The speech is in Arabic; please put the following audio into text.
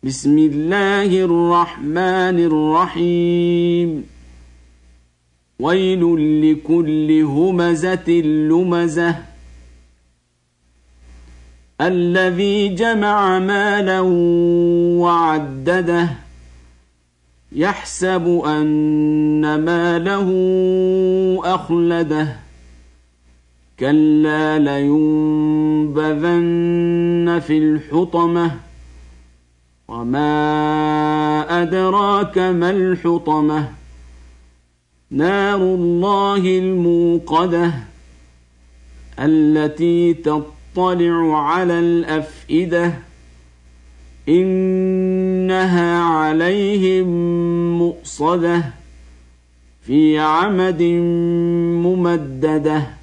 بسم الله الرحمن الرحيم ويل لكل همزة لمزة الذي جمع مالا وعدده يحسب أن ماله أخلده كلا لينبذن في الحطمة وما أدراك ما الحطمة نار الله الموقدة التي تطلع على الأفئدة إنها عليهم مؤصدة في عمد ممددة.